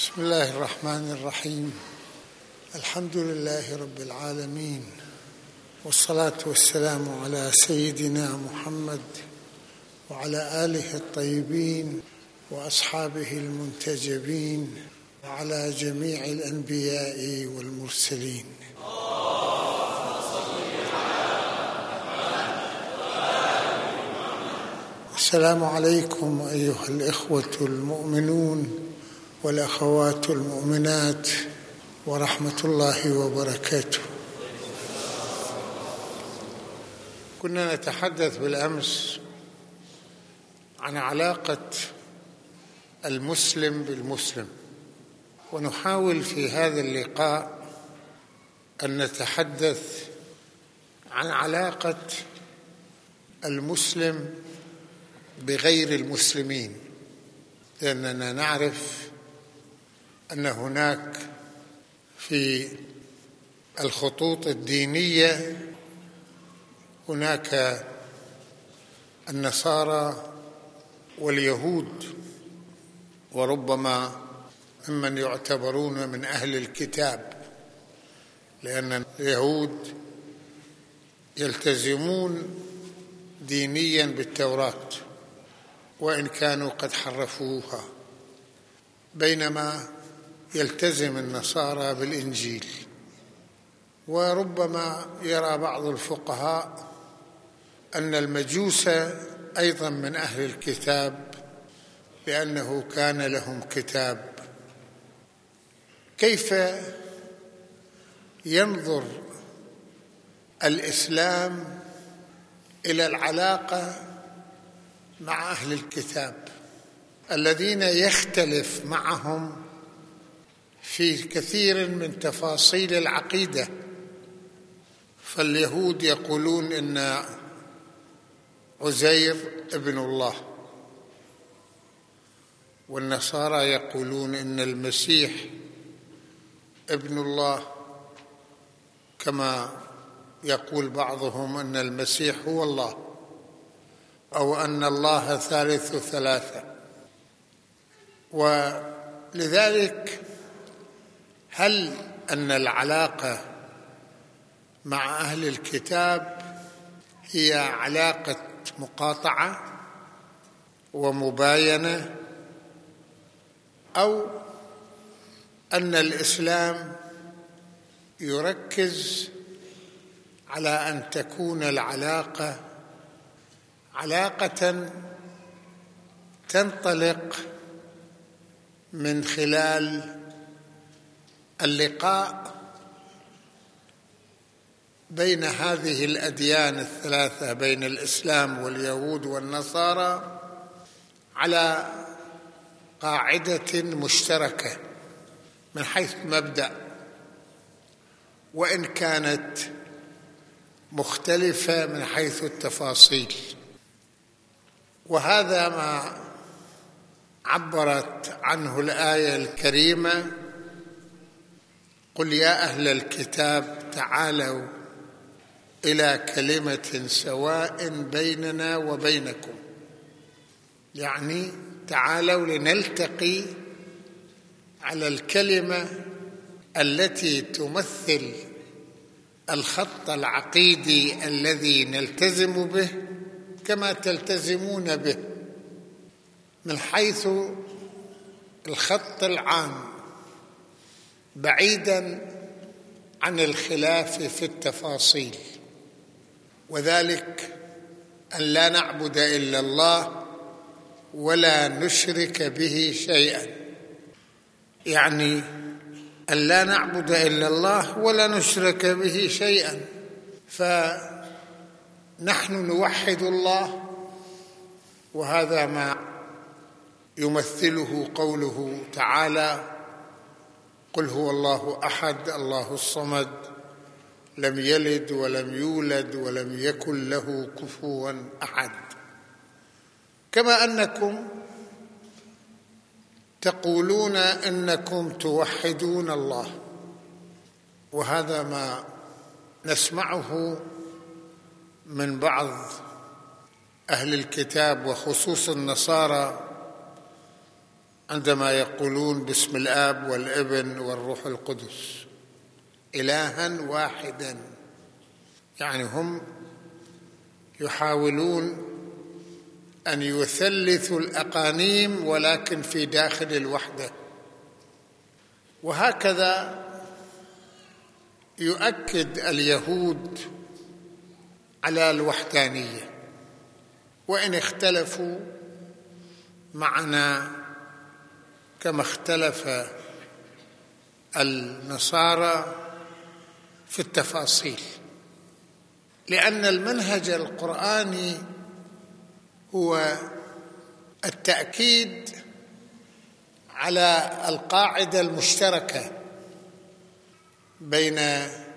بسم الله الرحمن الرحيم. الحمد لله رب العالمين، والصلاة والسلام على سيدنا محمد وعلى آله الطيبين وأصحابه المنتجبين وعلى جميع الأنبياء والمرسلين. السلام عليكم أيها الإخوة المؤمنون والأخوات المؤمنات ورحمة الله وبركاته. كنا نتحدث بالأمس عن علاقة المسلم بالمسلم، ونحاول في هذا اللقاء أن نتحدث عن علاقة المسلم بغير المسلمين، لأننا نعرف أن هناك في الخطوط الدينية هناك النصارى واليهود، وربما ممن يعتبرون من أهل الكتاب، لأن اليهود يلتزمون دينيا بالتوراة وإن كانوا قد حرفوها، بينما يلتزم النصارى بالإنجيل. وربما يرى بعض الفقهاء أن المجوس أيضا من أهل الكتاب لأنه كان لهم كتاب. كيف ينظر الإسلام إلى العلاقة مع أهل الكتاب الذين يختلف معهم في كثير من تفاصيل العقيدة؟ فاليهود يقولون إن عزير ابن الله، والنصارى يقولون إن المسيح ابن الله، كما يقول بعضهم أن المسيح هو الله، أو أن الله ثالث ثلاثة. ولذلك هل أن العلاقة مع أهل الكتاب هي علاقة مقاطعة ومباينة، أو أن الإسلام يركز على أن تكون العلاقة علاقة تنطلق من خلال اللقاء بين هذه الأديان الثلاثة، بين الإسلام واليهود والنصارى، على قاعدة مشتركة من حيث مبدأ، وإن كانت مختلفة من حيث التفاصيل. وهذا ما عبرت عنه الآية الكريمة: قل يا أهل الكتاب تعالوا إلى كلمة سواء بيننا وبينكم، يعني تعالوا لنلتقي على الكلمة التي تمثل الخط العقيدي الذي نلتزم به كما تلتزمون به، من حيث الخط العام، بعيداً عن الخلاف في التفاصيل، وذلك أن لا نعبد إلا الله ولا نشرك به شيئاً، يعني أن لا نعبد إلا الله ولا نشرك به شيئاً. فنحن نوحد الله، وهذا ما يمثله قوله تعالى: قل هو الله أحد الله الصمد لم يلد ولم يولد ولم يكن له كفوا أحد. كما أنكم تقولون إنكم توحدون الله، وهذا ما نسمعه من بعض أهل الكتاب وخصوص النصارى، عندما يقولون باسم الآب والابن والروح القدس إلها واحدا، يعني هم يحاولون أن يثلثوا الأقانيم ولكن في داخل الوحدة. وهكذا يؤكد اليهود على الوحدانية، وإن اختلفوا معنا كما اختلف النصارى في التفاصيل، لأن المنهج القرآني هو التأكيد على القاعدة المشتركة بين،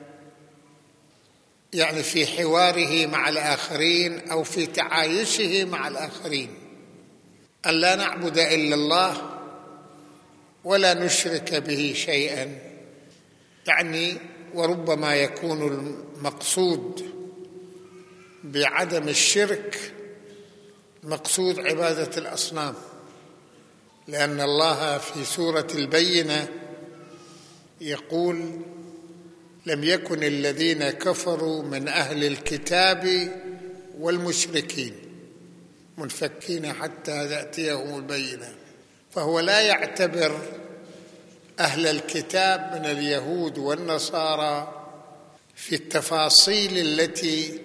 يعني في حواره مع الآخرين أو في تعايشه مع الآخرين، أن لا نعبد إلا الله ولا نشرك به شيئا. يعني وربما يكون المقصود بعدم الشرك مقصود عبادة الأصنام، لأن الله في سورة البينة يقول: لم يكن الذين كفروا من أهل الكتاب والمشركين منفكين حتى تأتيهم البينة. فهو لا يعتبر أهل الكتاب من اليهود والنصارى في التفاصيل التي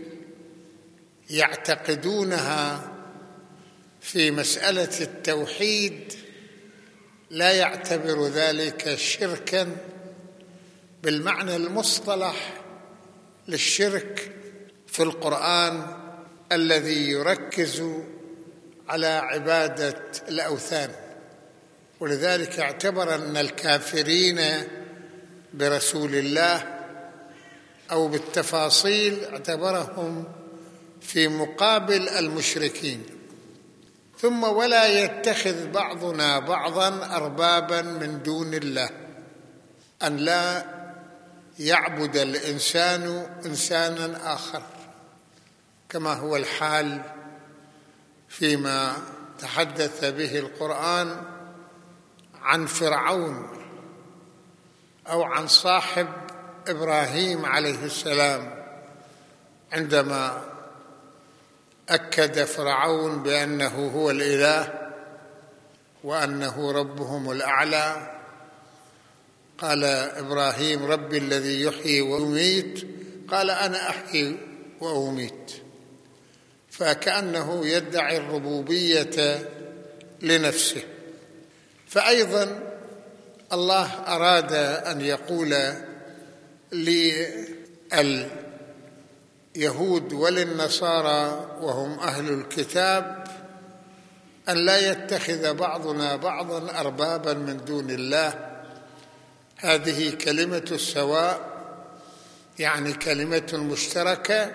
يعتقدونها في مسألة التوحيد، لا يعتبر ذلك شركاً بالمعنى المصطلح للشرك في القرآن الذي يركز على عبادة الأوثان. ولذلك اعتبر أن الكافرين برسول الله أو بالتفاصيل اعتبرهم في مقابل المشركين. ثم ولا يتخذ بعضنا بعضا أربابا من دون الله، أن لا يعبد الإنسان إنسانا آخر، كما هو الحال فيما تحدث به القرآن عن فرعون أو عن صاحب إبراهيم عليه السلام، عندما أكد فرعون بأنه هو الإله وأنه ربهم الأعلى. قال إبراهيم: ربي الذي يحيي ويميت، قال: أنا أحيي وأميت. فكأنه يدعي الربوبية لنفسه. فأيضا الله أراد أن يقول لليهود وللنصارى وهم أهل الكتاب أن لا يتخذ بعضنا بعضا أربابا من دون الله. هذه كلمة السواء، يعني كلمة مشتركة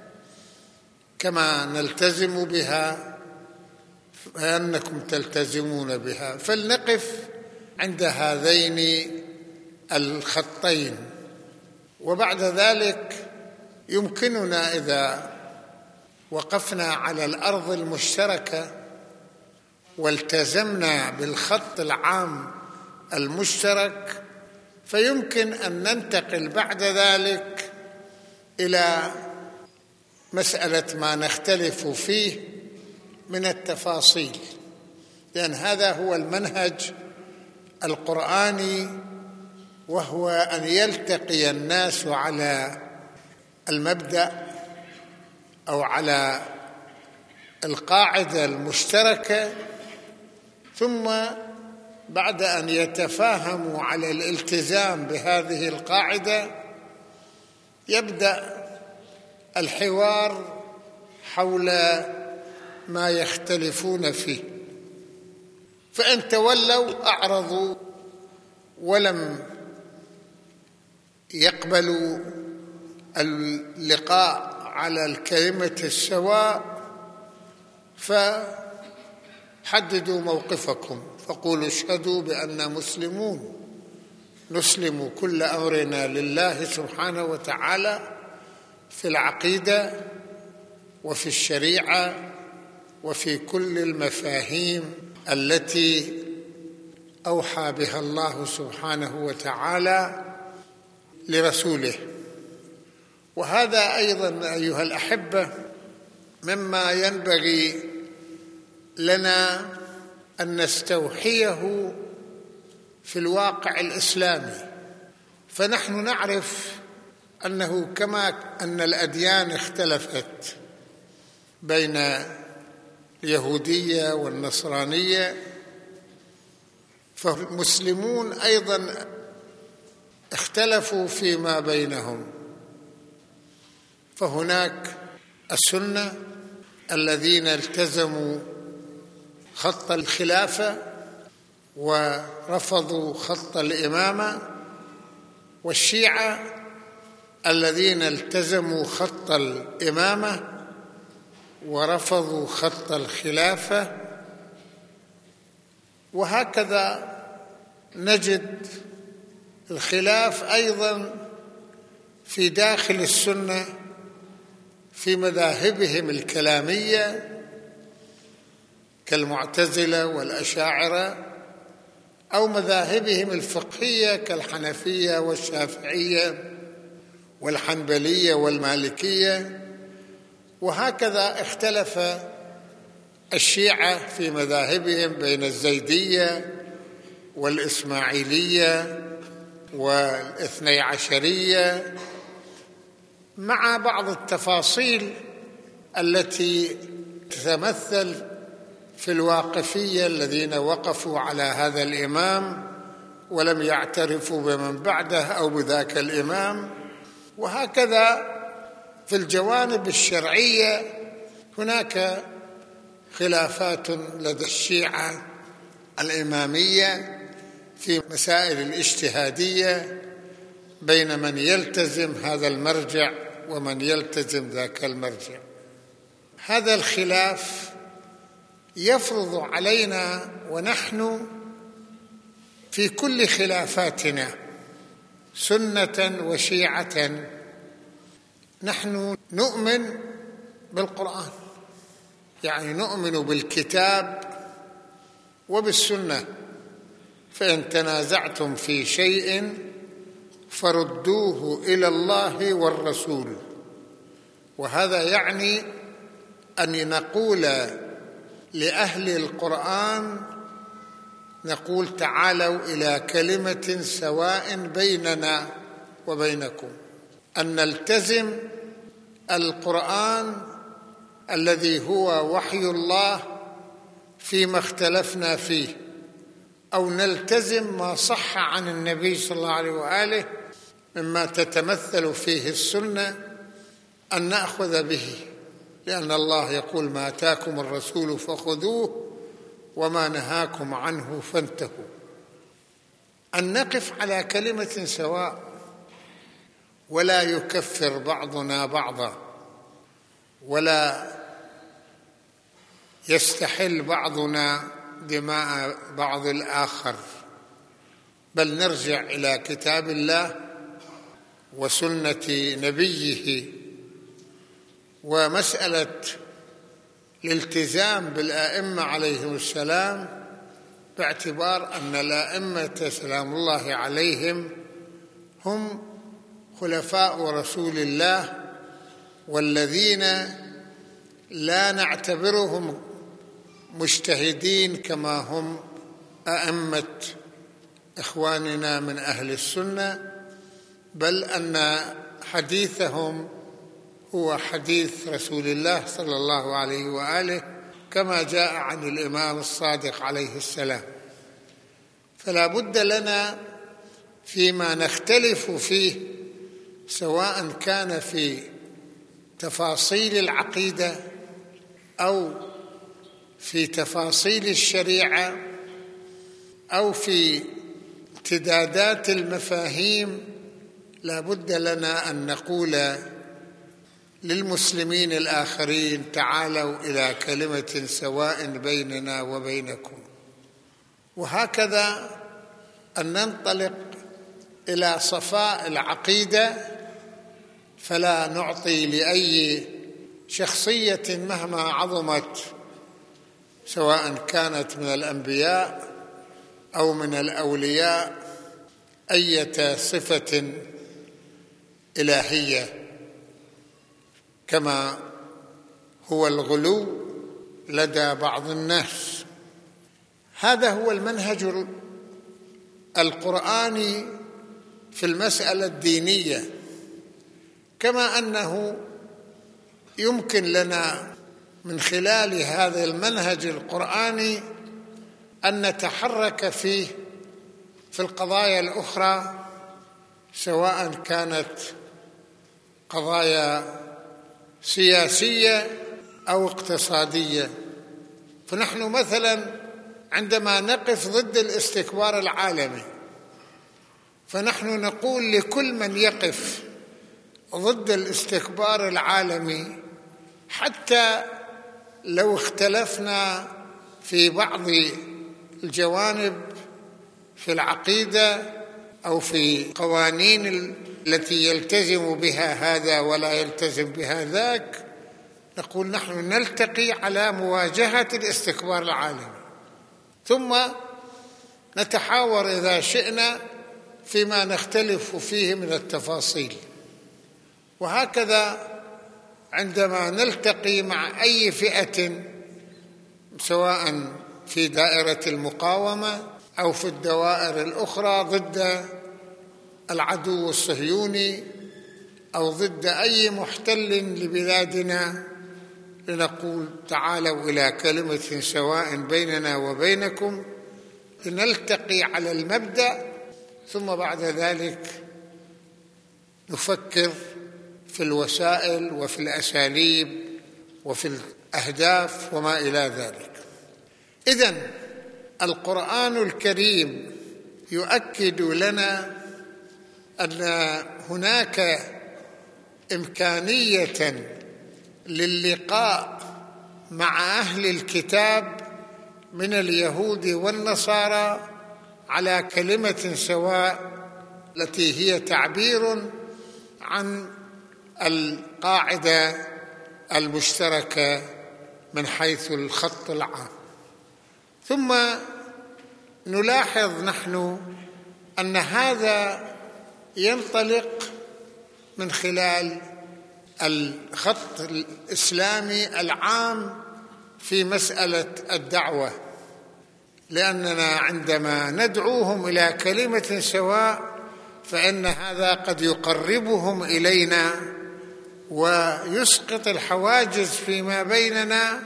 كما نلتزم بها فأنكم تلتزمون بها. فلنقف عند هذين الخطين، وبعد ذلك يمكننا إذا وقفنا على الأرض المشتركة والتزمنا بالخط العام المشترك، فيمكن أن ننتقل بعد ذلك إلى مسألة ما نختلف فيه من التفاصيل، لأن هذا هو المنهج القرآني، وهو أن يلتقي الناس على المبدأ أو على القاعدة المشتركة، ثم بعد أن يتفاهموا على الالتزام بهذه القاعدة يبدأ الحوار حول ما يختلفون فيه. فإن تولوا أعرضوا ولم يقبلوا اللقاء على الكلمة السواء فحددوا موقفكم، فقولوا اشهدوا بأننا مسلمون، نسلم كل أمرنا لله سبحانه وتعالى في العقيدة وفي الشريعة وفي كل المفاهيم التي أوحى بها الله سبحانه وتعالى لرسوله. وهذا أيضا أيها الأحبة مما ينبغي لنا أن نستوحيه في الواقع الإسلامي. فنحن نعرف أنه كما أن الأديان اختلفت بين اليهودية والنصرانية، فالمسلمون أيضا اختلفوا فيما بينهم. فهناك السنة الذين التزموا خط الخلافة ورفضوا خط الإمامة، والشيعة الذين التزموا خط الإمامة ورفضوا خط الخلافة. وهكذا نجد الخلاف أيضا في داخل السنة في مذاهبهم الكلامية كالمعتزلة والأشاعرة، أو مذاهبهم الفقهية كالحنفية والشافعية والحنبلية والمالكية. وهكذا اختلف الشيعة في مذاهبهم بين الزيدية والإسماعيلية والاثني عشرية، مع بعض التفاصيل التي تتمثل في الواقفية الذين وقفوا على هذا الإمام ولم يعترفوا بمن بعده أو بذاك الإمام. وهكذا في الجوانب الشرعية هناك خلافات لدى الشيعة الإمامية في مسائل الاجتهادية بين من يلتزم هذا المرجع ومن يلتزم ذاك المرجع. هذا الخلاف يفرض علينا، ونحن في كل خلافاتنا سنة وشيعة نحن نؤمن بالقرآن، يعني نؤمن بالكتاب وبالسنة. فإن تنازعتم في شيء فردوه إلى الله والرسول. وهذا يعني أن نقول لأهل القرآن، نقول تعالوا إلى كلمة سواء بيننا وبينكم، أن نلتزم القرآن الذي هو وحي الله فيما اختلفنا فيه، أو نلتزم ما صح عن النبي صلى الله عليه وآله مما تتمثل فيه السنة أن نأخذ به، لأن الله يقول ما آتاكم الرسول فخذوه وما نهاكم عنه فانتهوا. أن نقف على كلمة سواء ولا يكفر بعضنا بعضا، ولا يستحل بعضنا دماء بعض الآخر، بل نرجع إلى كتاب الله وسنة نبيه. ومسألة الالتزام بالآئمة عليهم السلام باعتبار أن الآئمة سلام الله عليهم هم خلفاء رسول الله، والذين لا نعتبرهم مجتهدين كما هم أئمة إخواننا من أهل السنة، بل أن حديثهم هو حديث رسول الله صلى الله عليه وآله كما جاء عن الإمام الصادق عليه السلام. فلا بد لنا فيما نختلف فيه، سواء كان في تفاصيل العقيدة أو في تفاصيل الشريعة أو في امتدادات المفاهيم، لا بد لنا أن نقول للمسلمين الآخرين تعالوا إلى كلمة سواء بيننا وبينكم. وهكذا أن ننطلق إلى صفاء العقيدة، فلا نعطي لأي شخصية مهما عظمت، سواء كانت من الأنبياء أو من الأولياء أية صفة إلهية، كما هو الغلو لدى بعض الناس. هذا هو المنهج القرآني في المسألة الدينية، كما أنه يمكن لنا من خلال هذا المنهج القرآني أن نتحرك فيه في القضايا الأخرى، سواء كانت قضايا سياسية أو اقتصادية. فنحن مثلا عندما نقف ضد الاستكبار العالمي، فنحن نقول لكل من يقف ضد الاستكبار العالمي، حتى لو اختلفنا في بعض الجوانب في العقيدة أو في قوانين التي يلتزم بها هذا ولا يلتزم بها ذاك، نقول نحن نلتقي على مواجهة الاستكبار العالمي، ثم نتحاور إذا شئنا فيما نختلف فيه من التفاصيل. وهكذا عندما نلتقي مع أي فئة، سواء في دائرة المقاومة أو في الدوائر الأخرى ضد العدو الصهيوني أو ضد أي محتل لبلادنا، لنقول تعالوا إلى كلمة سواء بيننا وبينكم، لنلتقي على المبدأ، ثم بعد ذلك نفكر في الوسائل وفي الأساليب وفي الأهداف وما إلى ذلك. إذن القرآن الكريم يؤكد لنا أن هناك إمكانية للقاء مع أهل الكتاب من اليهود والنصارى على كلمة سواء، التي هي تعبير عن القاعدة المشتركة من حيث الخط العام. ثم نلاحظ نحن أن هذا ينطلق من خلال الخط الإسلامي العام في مسألة الدعوة، لأننا عندما ندعوهم إلى كلمة سواء فإن هذا قد يقربهم إلينا ويسقط الحواجز فيما بيننا،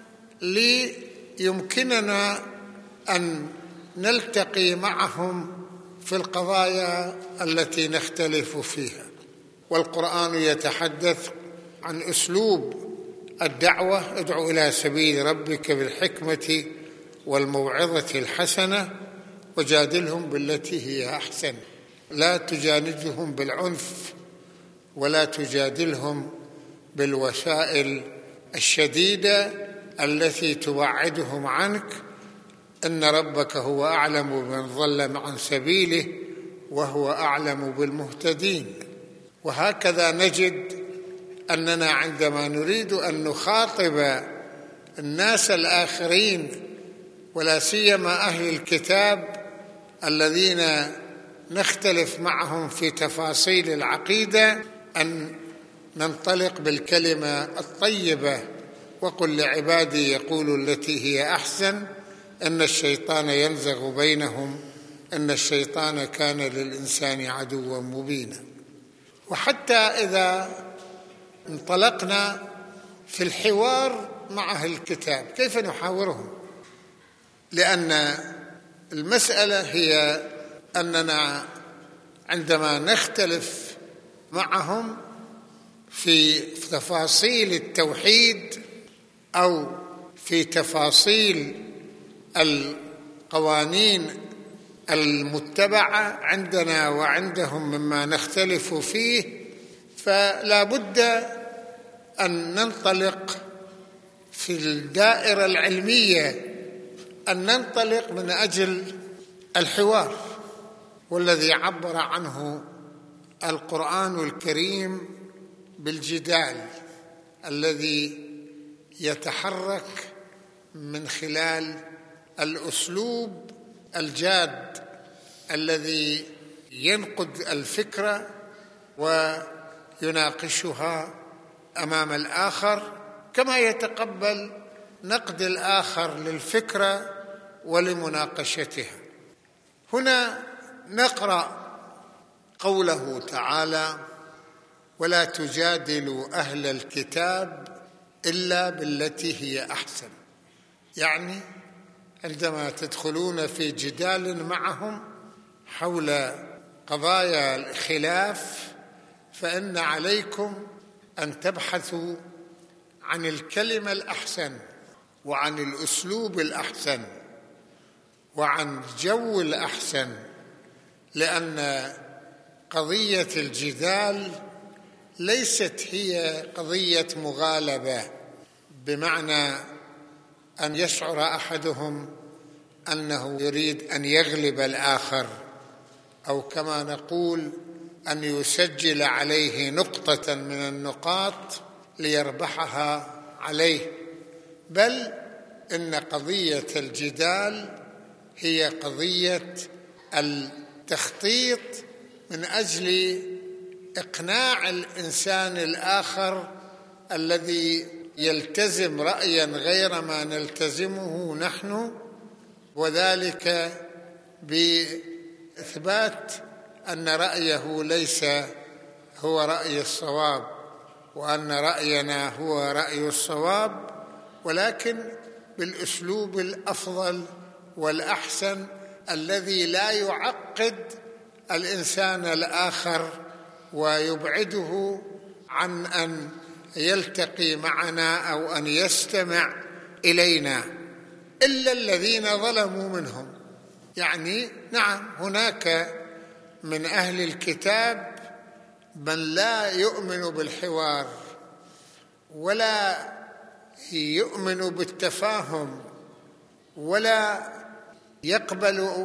ليمكننا أن نلتقي معهم في القضايا التي نختلف فيها. والقرآن يتحدث عن أسلوب الدعوة: ادع إلى سبيل ربك بالحكمة والموعظة الحسنة وجادلهم بالتي هي أحسن. لا تجاندهم بالعنف ولا تجادلهم بالوسائل الشديدة التي تبعدهم عنك، إن ربك هو أعلم بمن ضل عن سبيله وهو أعلم بالمهتدين. وهكذا نجد أننا عندما نريد أن نخاطب الناس الآخرين، ولا سيما أهل الكتاب الذين نختلف معهم في تفاصيل العقيدة، أن ننطلق بالكلمة الطيبة: وقل لعبادي يقولوا التي هي أحسن إن الشيطان ينزغ بينهم إن الشيطان كان للإنسان عدوا مبينا. وحتى إذا انطلقنا في الحوار مع أهل الكتاب، كيف نحاورهم؟ لأن المسألة هي أننا عندما نختلف معهم في تفاصيل التوحيد أو في تفاصيل القوانين المتبعة عندنا وعندهم مما نختلف فيه، فلا بد أن ننطلق في الدائرة العلمية، أن ننطلق من أجل الحوار، والذي عبر عنه القرآن الكريم بالجدال الذي يتحرك من خلال الأسلوب الجاد الذي ينقد الفكرة ويناقشها أمام الآخر، كما يتقبل نقد الآخر للفكرة ولمناقشتها. هنا نقرأ قوله تعالى: ولا تجادلوا أهل الكتاب إلا بالتي هي أحسن. يعني عندما تدخلون في جدال معهم حول قضايا الخلاف فإن عليكم أن تبحثوا عن الكلمة الأحسن وعن الأسلوب الأحسن وعن الجو الأحسن، لأن قضية الجدال ليست هي قضية مغالبة، بمعنى أن يشعر أحدهم أنه يريد أن يغلب الآخر، أو كما نقول أن يسجل عليه نقطة من النقاط ليربحها عليه، بل إن قضية الجدال هي قضية التخطيط من أجل إقناع الإنسان الآخر الذي يلتزم رأيا غير ما نلتزمه نحن، وذلك بإثبات أن رأيه ليس هو رأي الصواب، وأن رأينا هو رأي الصواب، ولكن بالأسلوب الأفضل والأحسن الذي لا يعقد الإنسان الآخر ويبعده عن أن يلتقي معنا أو أن يستمع إلينا، إلا الذين ظلموا منهم. يعني نعم، هناك من أهل الكتاب من لا يؤمن بالحوار ولا يؤمن بالتفاهم ولا يقبل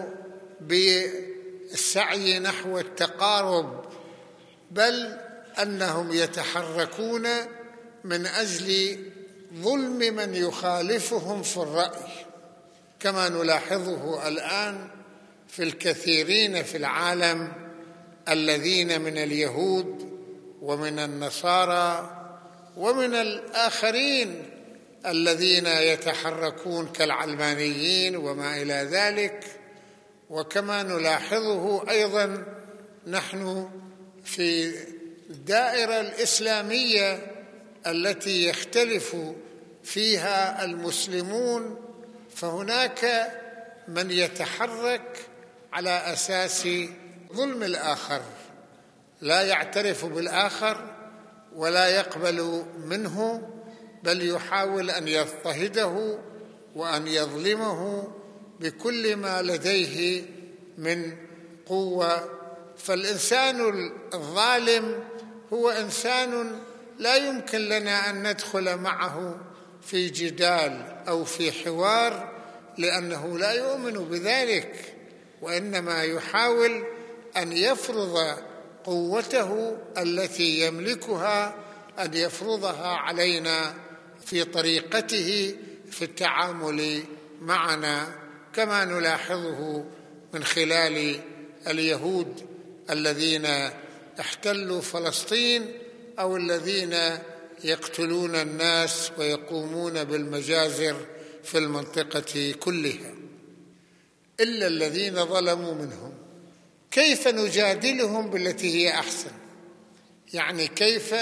بالسعي نحو التقارب، بل أنهم يتحركون من أجل ظلم من يخالفهم في الرأي، كما نلاحظه الآن في الكثيرين في العالم الذين من اليهود ومن النصارى ومن الآخرين الذين يتحركون كالعلمانيين وما إلى ذلك. وكما نلاحظه أيضا نحن في الدائرة الإسلامية التي يختلف فيها المسلمون، فهناك من يتحرك على أساس ظلم الآخر، لا يعترف بالآخر ولا يقبل منه، بل يحاول أن يضطهده وأن يظلمه بكل ما لديه من قوة. فالإنسان الظالم هو إنسان لا يمكن لنا أن ندخل معه في جدال أو في حوار، لأنه لا يؤمن بذلك، وإنما يحاول أن يفرض قوته التي يملكها، أن يفرضها علينا في طريقته في التعامل معنا، كما نلاحظه من خلال اليهود الذين احتلوا فلسطين أو الذين يقتلون الناس ويقومون بالمجازر في المنطقة كلها. إلا الذين ظلموا منهم. كيف نجادلهم بالتي هي أحسن؟ يعني كيف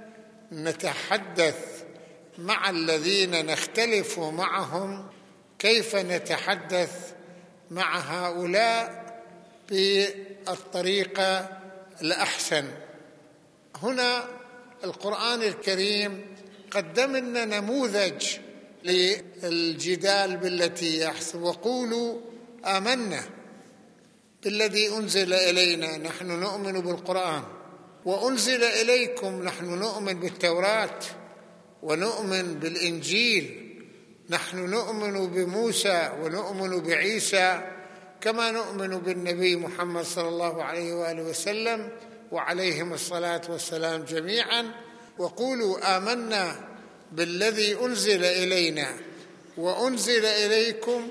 نتحدث مع الذين نختلف معهم، كيف نتحدث مع هؤلاء بالطريقة الأحسن؟ هنا القرآن الكريم قدم لنا نموذج للجدال بالتي هي أحسن: وقولوا آمنا بالذي أنزل إلينا، نحن نؤمن بالقرآن، وأنزل إليكم، نحن نؤمن بالتوراة ونؤمن بالإنجيل، نحن نؤمن بموسى ونؤمن بعيسى، كما نؤمن بالنبي محمد صلى الله عليه وآله وسلم وعليهم الصلاة والسلام جميعا. وقولوا آمنا بالذي أنزل إلينا وأنزل إليكم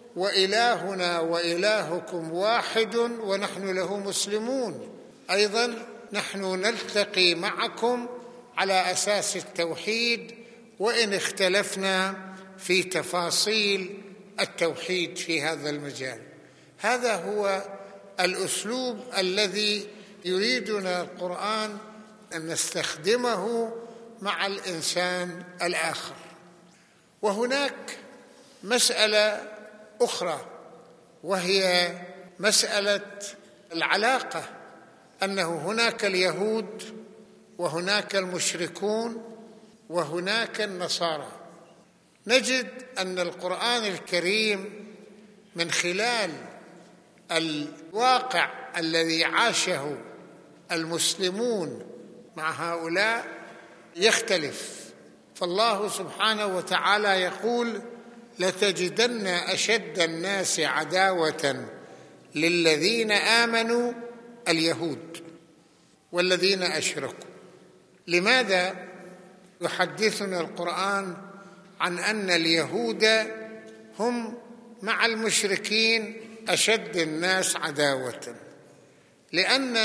وإلهنا وإلهكم واحد ونحن له مسلمون. أيضا نحن نلتقي معكم على أساس التوحيد، وإن اختلفنا في تفاصيل التوحيد في هذا المجال. هذا هو الأسلوب الذي يريدنا القرآن أن نستخدمه مع الإنسان الآخر. وهناك مسألة أخرى، وهي مسألة العلاقة، أنه هناك اليهود وهناك المشركون وهناك النصارى. نجد أن القرآن الكريم من خلال الواقع الذي عاشه المسلمون مع هؤلاء يختلف. فالله سبحانه وتعالى يقول: لتجدن أشد الناس عداوة للذين آمنوا اليهود والذين أشركوا. لماذا يحدثنا القرآن عن أن اليهود هم مع المشركين أشد الناس عداوة؟ لأن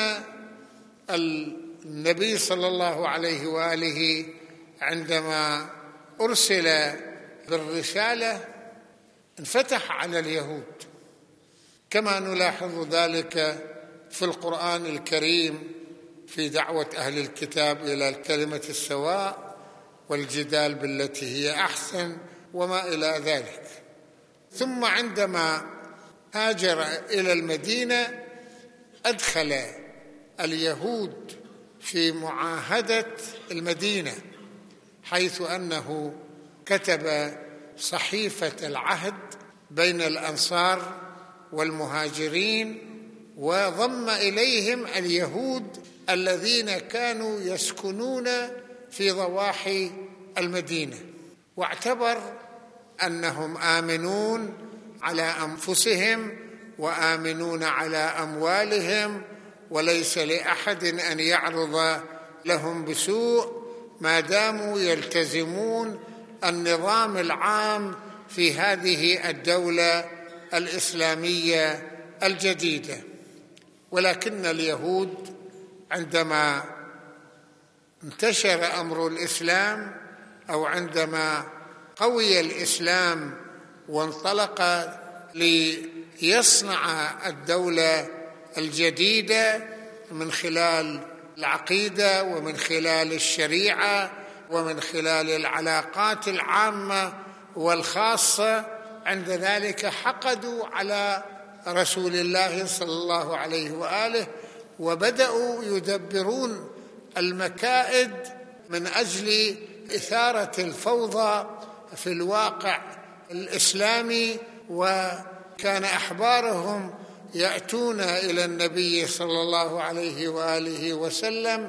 النبي صلى الله عليه وآله عندما أرسل بالرسالة انفتح على اليهود، كما نلاحظ ذلك في القرآن الكريم في دعوة أهل الكتاب إلى الكلمة السواء والجدال بالتي هي أحسن وما إلى ذلك. ثم عندما هاجر إلى المدينة أدخل اليهود في معاهدة المدينة، حيث أنه كتب صحيفة العهد بين الأنصار والمهاجرين، وضم إليهم اليهود الذين كانوا يسكنون في ضواحي المدينة، واعتبر أنهم آمنون على أنفسهم وآمنون على أموالهم، وليس لأحد أن يعرض لهم بسوء ما داموا يلتزمون النظام العام في هذه الدولة الإسلامية الجديدة. ولكن اليهود عندما انتشر أمر الإسلام، أو عندما قوي الإسلام وانطلق ليصنع الدولة الجديدة من خلال العقيدة ومن خلال الشريعة ومن خلال العلاقات العامة والخاصة، عند ذلك حقدوا على رسول الله صلى الله عليه وآله، وبدأوا يدبرون المكائد من أجل إثارة الفوضى في الواقع الإسلامي. وكان أحبارهم يأتون إلى النبي صلى الله عليه وآله وسلم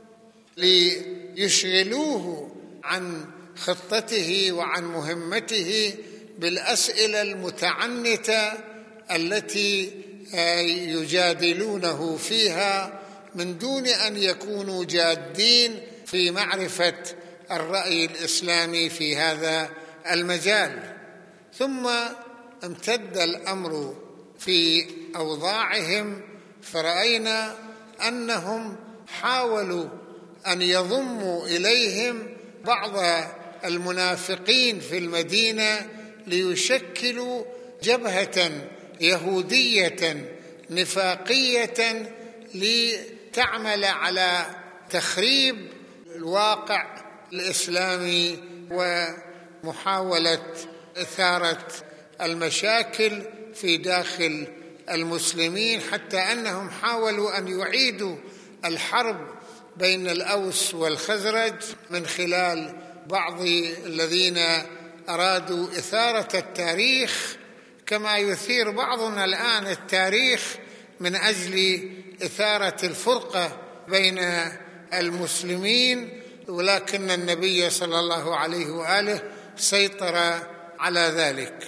ليشغلوه عن خطته وعن مهمته بالأسئلة المتعنتة التي يجادلونه فيها من دون أن يكونوا جادين في معرفة الرأي الإسلامي في هذا المجال. ثم امتد الأمر في أوضاعهم، فرأينا أنهم حاولوا أن يضموا إليهم بعض المنافقين في المدينة ليشكلوا جبهة يهودية نفاقية لتعمل على تخريب الواقع الإسلامي ومحاولة إثارة المشاكل في داخل المسلمين، حتى أنهم حاولوا أن يعيدوا الحرب بين الأوس والخزرج من خلال بعض الذين أرادوا إثارة التاريخ، كما يثير بعضنا الآن التاريخ من أجل إثارة الفرقة بين المسلمين. ولكن النبي صلى الله عليه وآله سيطر على ذلك.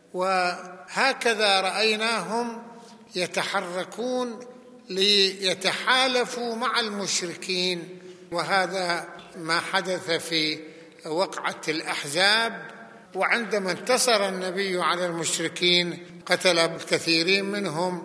وهكذا رأيناهم يتحركون ليتحالفوا مع المشركين، وهذا ما حدث في وقعة الأحزاب. وعندما انتصر النبي على المشركين قتل الكثيرين منهم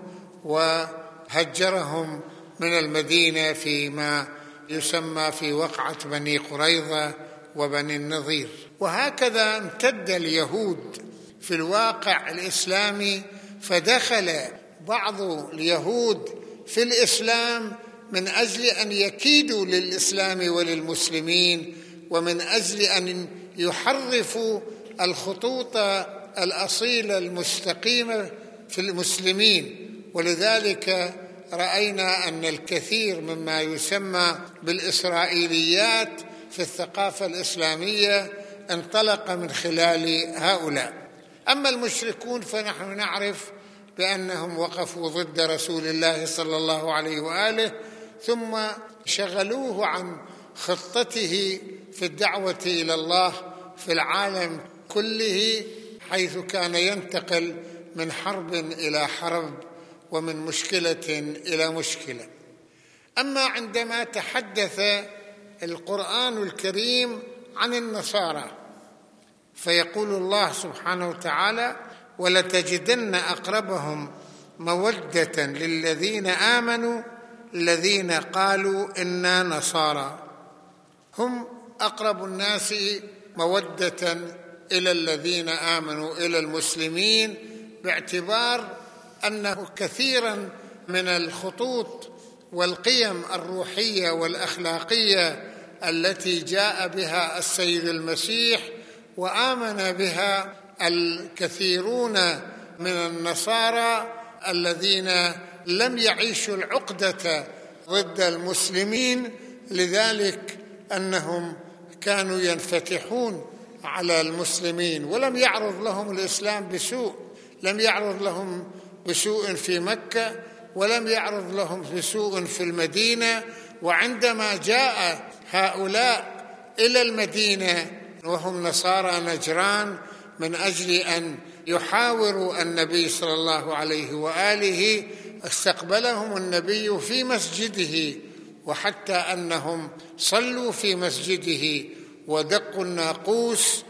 وهجرهم من المدينة فيما يسمى في وقعة بني قريظة وبني النضير. وهكذا امتد اليهود في الواقع الإسلامي، فدخل بعض اليهود في الإسلام من أجل أن يكيدوا للإسلام وللمسلمين، ومن أجل أن يحرفوا الخطوط الأصيلة المستقيمة في المسلمين. ولذلك رأينا أن الكثير مما يسمى بالإسرائيليات في الثقافة الإسلامية انطلق من خلال هؤلاء. أما المشركون فنحن نعرف بأنهم وقفوا ضد رسول الله صلى الله عليه وآله، ثم شغلوه عن خطته في الدعوة إلى الله في العالم كله، حيث كان ينتقل من حرب إلى حرب ومن مشكلة إلى مشكلة. أما عندما تحدث القرآن الكريم عن النصارى فيقول الله سبحانه وتعالى: ولتجدن أقربهم مودة للذين آمنوا الذين قالوا إنا نصارى. هم أقرب الناس مودة إلى الذين آمنوا، إلى المسلمين، باعتبار أنه كثيراً من الخطوط والقيم الروحية والأخلاقية التي جاء بها السيد المسيح وآمن بها الكثيرون من النصارى الذين لم يعيشوا العقدة ضد المسلمين، لذلك أنهم كانوا ينفتحون على المسلمين ولم يعرض لهم الإسلام بسوء، لم يعرض لهم بسوء في مكة ولم يعرض لهم بسوء في المدينة. وعندما جاء هؤلاء إلى المدينة وهم نصارى نجران من أجل أن يحاوروا النبي صلى الله عليه وآله، استقبلهم النبي في مسجده، وحتى أنهم صلوا في مسجده ودقوا الناقوس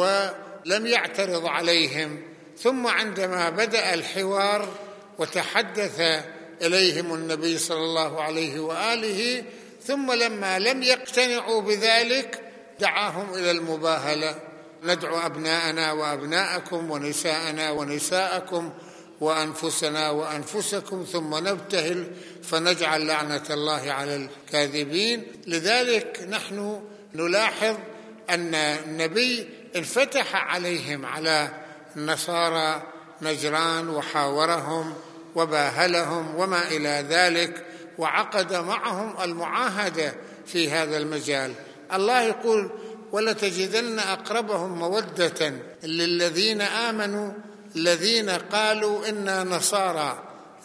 ولم يعترض عليهم. ثم عندما بدأ الحوار وتحدث إليهم النبي صلى الله عليه وآله، ثم لما لم يقتنعوا بذلك دعاهم إلى المباهلة: ندعو أبناءنا وأبناءكم ونساءنا ونساءكم وأنفسنا وأنفسكم ثم نبتهل فنجعل لعنة الله على الكاذبين. لذلك نحن نلاحظ أن النبي انفتح عليهم، على النصارى نجران، وحاورهم وباهلهم وما إلى ذلك، وعقد معهم المعاهدة في هذا المجال. الله يقول: ولتجدن أقربهم مودة للذين آمنوا الذين قالوا إنا نصارى،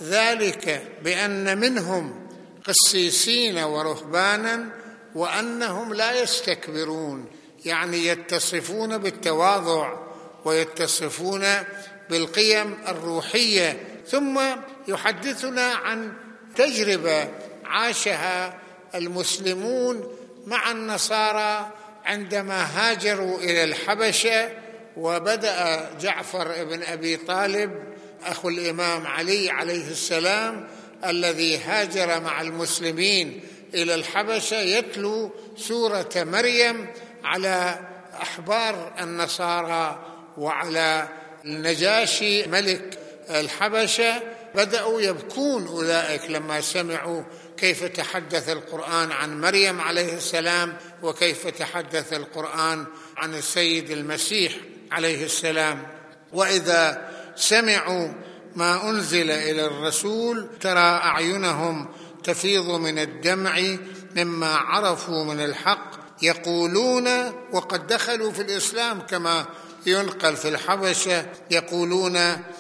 ذلك بأن منهم قسيسين ورهبانا وأنهم لا يستكبرون، يعني يتصفون بالتواضع ويتصفون بالقيم الروحية. ثم يحدثنا عن تجربة عاشها المسلمون مع النصارى عندما هاجروا إلى الحبشة، وبدأ جعفر بن أبي طالب أخو الإمام علي عليه السلام الذي هاجر مع المسلمين إلى الحبشة يتلو سورة مريم على أحبار النصارى وعلى النجاشي ملك الحبشة. بدأوا يبكون أولئك لما سمعوا كيف تحدث القرآن عن مريم عليه السلام وكيف تحدث القرآن عن السيد المسيح عليه السلام. وإذا سمعوا ما أنزل إلى الرسول ترى أعينهم تفيض من الدمع مما عرفوا من الحق يقولون، وقد دخلوا في الإسلام كما ينقل في الحبشة، يقولون: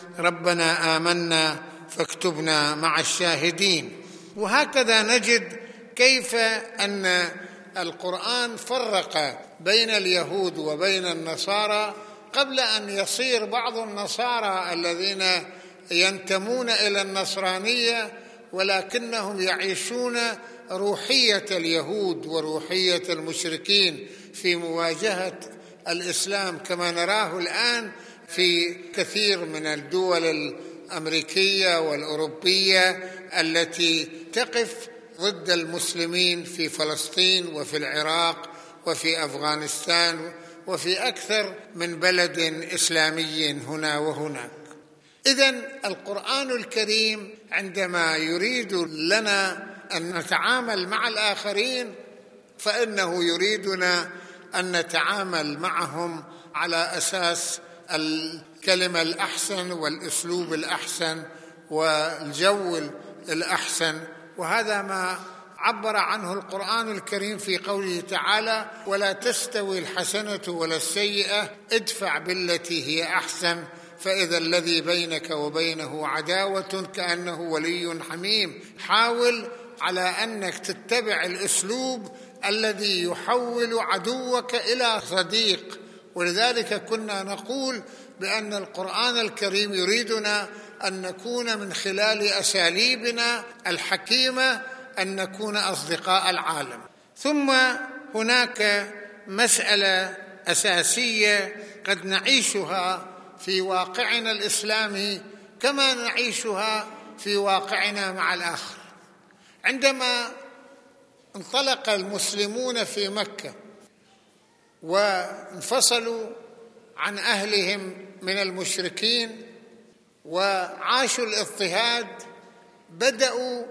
ربنا آمنا فاكتبنا مع الشاهدين. وهكذا نجد كيف أن القرآن فرق بين اليهود وبين النصارى قبل أن يصير بعض النصارى الذين ينتمون إلى النصرانية ولكنهم يعيشون روحية اليهود وروحية المشركين في مواجهة الإسلام كما نراه الآن في كثير من الدول الأمريكية والأوروبية التي تقف ضد المسلمين في فلسطين وفي العراق وفي أفغانستان وفي أكثر من بلد إسلامي هنا وهناك. إذن القرآن الكريم عندما يريد لنا أن نتعامل مع الآخرين فإنه يريدنا أن نتعامل معهم على أساس الكلمة الأحسن والأسلوب الأحسن والجو الأحسن، وهذا ما عبر عنه القرآن الكريم في قوله تعالى: ولا تستوي الحسنة ولا السيئة ادفع بالتي هي أحسن فإذا الذي بينك وبينه عداوة كأنه ولي حميم. حاول على أنك تتبع الأسلوب الذي يحول عدوك إلى صديق. ولذلك كنا نقول بأن القرآن الكريم يريدنا أن نكون من خلال أساليبنا الحكيمة أن نكون أصدقاء العالم. ثم هناك مسألة أساسية قد نعيشها في واقعنا الإسلامي كما نعيشها في واقعنا مع الآخر. عندما انطلق المسلمون في مكة وانفصلوا عن أهلهم من المشركين وعاشوا الاضطهاد، بدأوا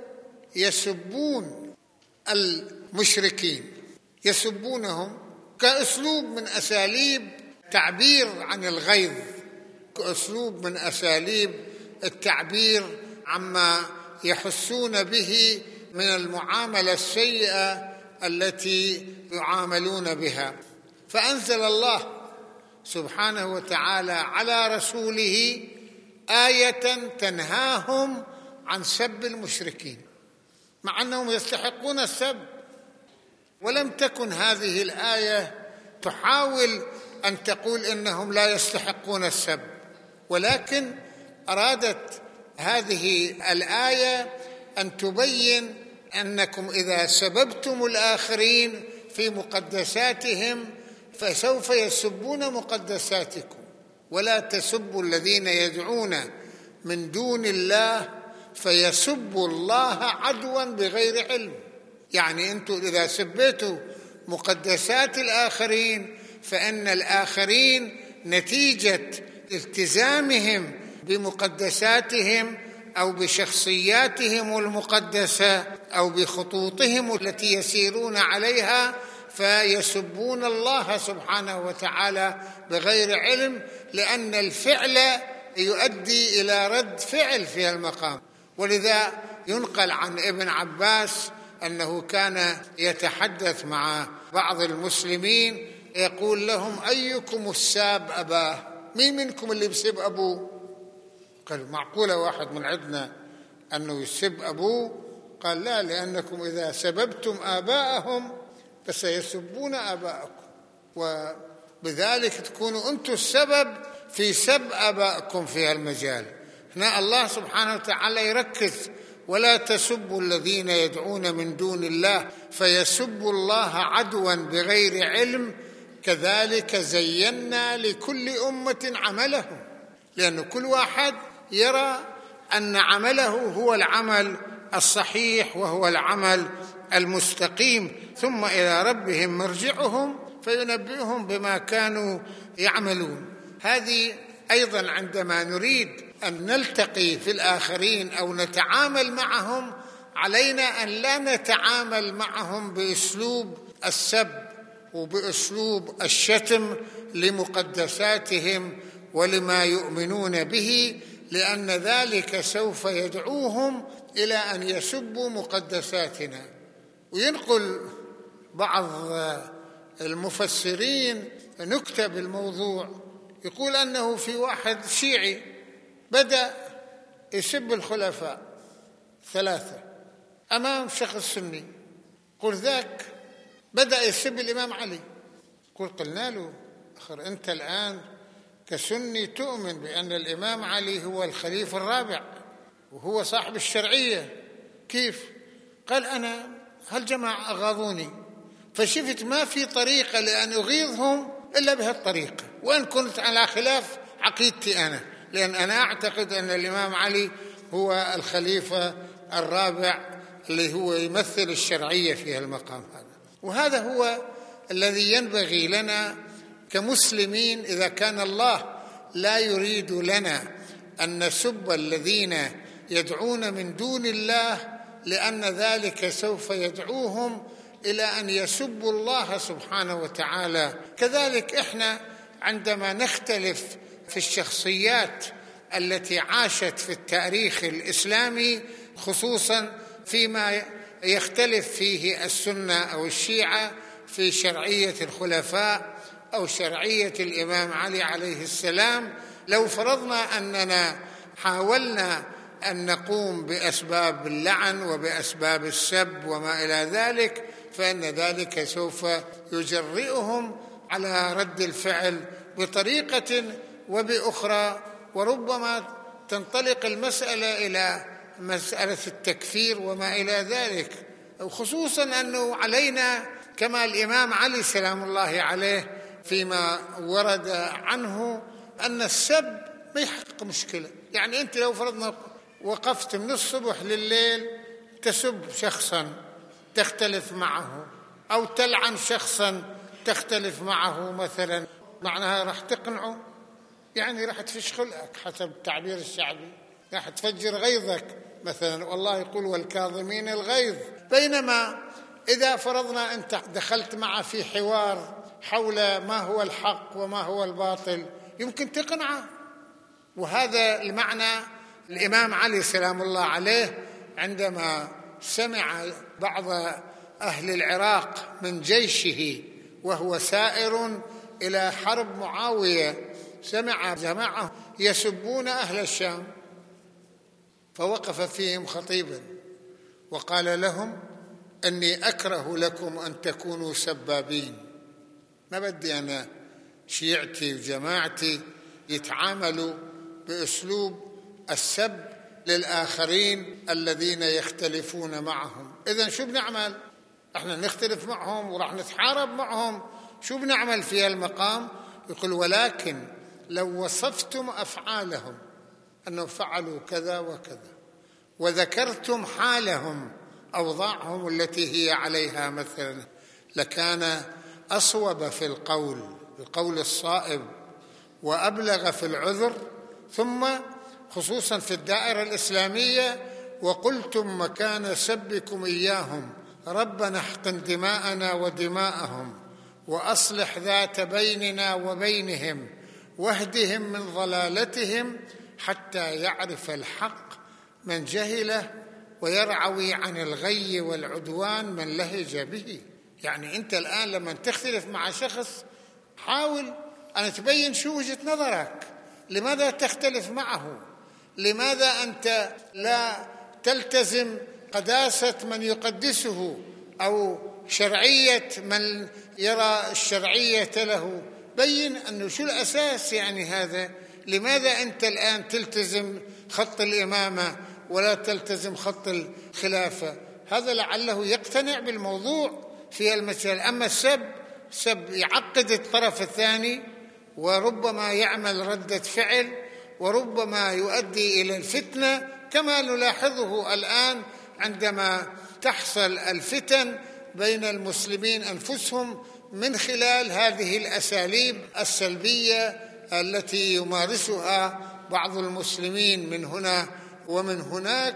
يسبون المشركين، يسبونهم كأسلوب من أساليب تعبير عن الغيظ، كأسلوب من أساليب التعبير عما يحسون به من المعاملة السيئة التي يعاملون بها. فأنزل الله سبحانه وتعالى على رسوله آية تنهاهم عن سب المشركين، مع أنهم يستحقون السب. ولم تكن هذه الآية تحاول أن تقول إنهم لا يستحقون السب، ولكن أرادت هذه الآية أن تبين أنكم إذا سببتم الآخرين في مقدساتهم فسوف يسبون مقدساتكم، ولا تسبوا الذين يدعون من دون الله فيسبوا الله عدوا بغير علم. يعني أنتم إذا سبيتوا مقدسات الآخرين فإن الآخرين نتيجة التزامهم بمقدساتهم أو بشخصياتهم المقدسة أو بخطوطهم التي يسيرون عليها فيسبون الله سبحانه وتعالى بغير علم، لأن الفعل يؤدي إلى رد فعل في المقام. ولذا ينقل عن ابن عباس أنه كان يتحدث مع بعض المسلمين يقول لهم: أيكم الساب أباه؟ مين منكم اللي بسب أبوه؟ قال: معقولة واحد من عندنا أنه يسب أبوه؟ قال: لا، لأنكم إذا سببتم آباءهم فسيسبون آباءكم، وبذلك تكونوا أنتم السبب في سب آبائكم في المجال. هنا الله سبحانه وتعالى يركز: ولا تسبوا الذين يدعون من دون الله فيسبوا الله عدوا بغير علم كذلك زينا لكل أمة عملهم. لأن كل واحد يرى أن عمله هو العمل الصحيح وهو العمل المستقيم، ثم إلى ربهم مرجعهم فينبئهم بما كانوا يعملون. هذه أيضا عندما نريد أن نلتقي في الآخرين أو نتعامل معهم علينا أن لا نتعامل معهم بأسلوب السب وبأسلوب الشتم لمقدساتهم ولما يؤمنون به، لأن ذلك سوف يدعوهم إلى أن يسبوا مقدساتنا. وينقل بعض المفسرين نكتة بالموضوع، يقول أنه في واحد شيعي بدأ يسب الخلفاء 3 أمام شخص سني، قل ذاك بدأ يسب الإمام علي. قلنا له: أخر أنت الآن كسني تؤمن بأن الإمام علي هو الخليفة الرابع وهو صاحب الشرعية، كيف؟ قال: أنا هالجماعة أغاظوني فشفت ما في طريقة لأن أغيظهم إلا بهالطريقة، وإن كنت على خلاف عقيدتي أنا، لأن أنا أعتقد أن الإمام علي هو الخليفة الرابع اللي هو يمثل الشرعية في المقام هذا. وهذا هو الذي ينبغي لنا كمسلمين، إذا كان الله لا يريد لنا أن نسب الذين يدعون من دون الله، لأن ذلك سوف يدعوهم إلى أن يسبوا الله سبحانه وتعالى. كذلك إحنا عندما نختلف في الشخصيات التي عاشت في التاريخ الإسلامي، خصوصا فيما يختلف فيه السنة أو الشيعة في شرعية الخلفاء أو شرعية الإمام علي عليه السلام، لو فرضنا أننا حاولنا أن نقوم بأسباب اللعن وبأسباب السب وما إلى ذلك، فإن ذلك سوف يجرئهم على رد الفعل بطريقة وبأخرى، وربما تنطلق المسألة إلى مسألة التكفير وما إلى ذلك. وخصوصا أنه علينا كما الإمام علي سلام الله عليه فيما ورد عنه أن السب ما يحقق مشكلة. يعني أنت لو فرضنا وقفت من الصبح لليل تسب شخصا تختلف معه أو تلعن شخصا تختلف معه مثلا، معناها راح تقنعه، يعني راح تفش خلقك حسب التعبير الشعبي، راح تفجر غيظك مثلا، والله يقول والكاظمين الغيظ. بينما إذا فرضنا أنت دخلت معه في حوار حول ما هو الحق وما هو الباطل يمكن تقنعه. وهذا المعنى الإمام علي سلام الله عليه عندما سمع بعض أهل العراق من جيشه وهو سائر إلى حرب معاوية، سمع جماعة يسبون أهل الشام، فوقف فيهم خطيبا وقال لهم أني أكره لكم أن تكونوا سبابين، ما بدي أنا شيعتي وجماعتي يتعاملوا بأسلوب السب للآخرين الذين يختلفون معهم. إذن شو بنعمل؟ احنا نختلف معهم وراح نتحارب معهم، شو بنعمل في المقام؟ يقول ولكن لو وصفتم أفعالهم أنهم فعلوا كذا وكذا وذكرتم حالهم أوضاعهم التي هي عليها مثلا، لكان أصوب في القول الصائب وأبلغ في العذر. ثم خصوصا في الدائرة الإسلامية وقلتم مكان سبكم إياهم ربنا احقن دماءنا ودماءهم وأصلح ذات بيننا وبينهم واهدهم من ضلالتهم حتى يعرف الحق من جهله ويرعوي عن الغي والعدوان من لهج به. يعني أنت الآن لما تختلف مع شخص حاول أن تبين شو وجهة نظرك، لماذا تختلف معه، لماذا أنت لا تلتزم قداسة من يقدسه أو شرعية من يرى الشرعية له، بين أنه شو الأساس. يعني هذا لماذا أنت الآن تلتزم خط الإمامة ولا تلتزم خط الخلافة؟ هذا لعله يقتنع بالموضوع في المسألة. أما السب يعقد الطرف الثاني وربما يعمل ردة فعل وربما يؤدي إلى الفتنة، كما نلاحظه الآن عندما تحصل الفتن بين المسلمين أنفسهم من خلال هذه الأساليب السلبية التي يمارسها بعض المسلمين من هنا ومن هناك.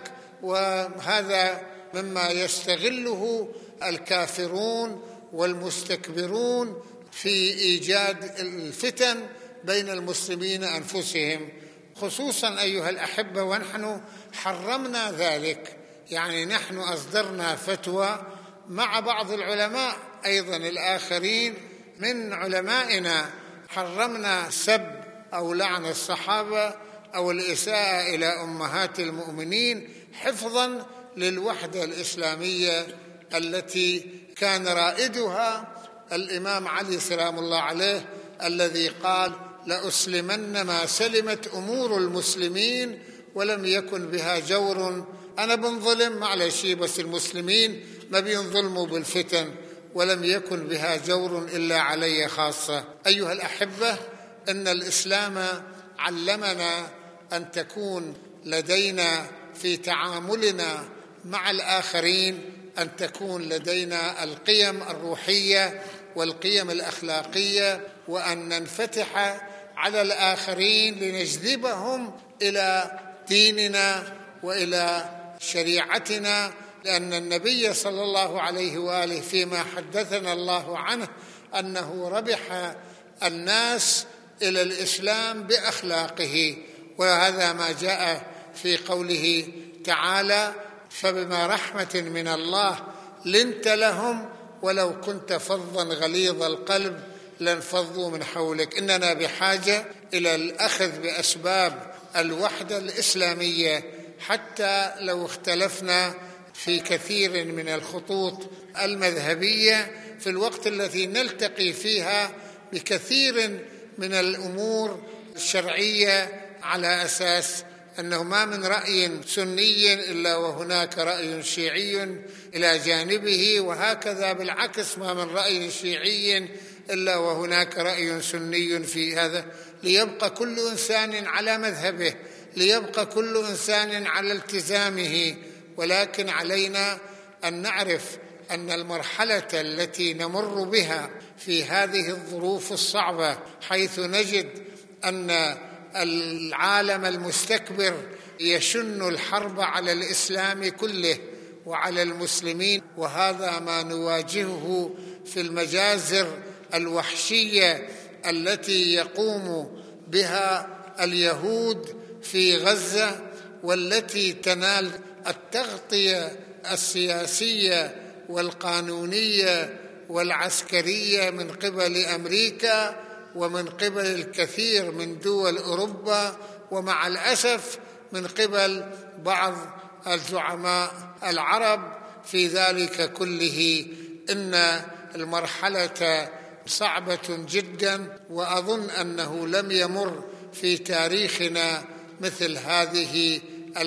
وهذا مما يستغله الكافرون والمستكبرون في إيجاد الفتن بين المسلمين أنفسهم. خصوصا أيها الأحبة ونحن حرمنا ذلك، يعني نحن أصدرنا فتوى مع بعض العلماء أيضا الآخرين من علمائنا، حرمنا سب أو لعن الصحابة أو الإساءة إلى أمهات المؤمنين حفظا للوحدة الإسلامية التي كان رائدها الإمام علي سلام الله عليه، الذي قال لأسلمن ما سلمت أمور المسلمين ولم يكن بها جور. أنا بنظلم على شيء، بس المسلمين ما بينظلموا بالفتن ولم يكن بها جور إلا علي خاصة. أيها الأحبة، إن الإسلام علمنا أن تكون لدينا في تعاملنا مع الآخرين أن تكون لدينا القيم الروحية والقيم الأخلاقية، وأن ننفتح على الآخرين لنجذبهم إلى ديننا وإلى شريعتنا، لأن النبي صلى الله عليه وآله فيما حدثنا الله عنه أنه ربح الناس إلى الإسلام بأخلاقه، وهذا ما جاء في قوله تعالى: فبما رحمة من الله لنت لهم ولو كنت فظا غليظ القلب لانفضوا من حولك. إننا بحاجة إلى الأخذ بأسباب الوحدة الإسلامية، حتى لو اختلفنا في كثير من الخطوط المذهبية، في الوقت الذي نلتقي فيها بكثير من الأمور الشرعية، على أساس أنه ما من رأي سني إلا وهناك رأي شيعي إلى جانبه، وهكذا بالعكس ما من رأي شيعي إلا وهناك رأي سني في هذا، ليبقى كل إنسان على مذهبه، ليبقى كل إنسان على التزامه. ولكن علينا أن نعرف أن المرحلة التي نمر بها في هذه الظروف الصعبة، حيث نجد أن العالم المستكبر يشن الحرب على الإسلام كله وعلى المسلمين، وهذا ما نواجهه في المجازر الوحشية التي يقوم بها اليهود في غزة، والتي تنال التغطية السياسية والقانونية والعسكرية من قبل أمريكا ومن قبل الكثير من دول أوروبا، ومع الأسف من قبل بعض الزعماء العرب في ذلك كله. إن المرحلة صعبة جدا، وأظن أنه لم يمر في تاريخنا مثل هذه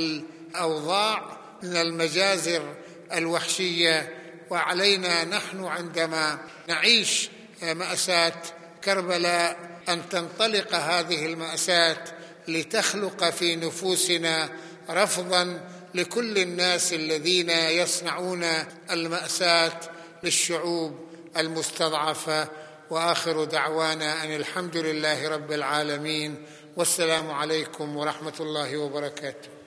الأوضاع من المجازر الوحشية. وعلينا نحن عندما نعيش مأساة كربلاء أن تنطلق هذه المأساة لتخلق في نفوسنا رفضاً لكل الناس الذين يصنعون المأساة للشعوب المستضعفة. وآخر دعوانا أن الحمد لله رب العالمين، والسلام عليكم ورحمة الله وبركاته.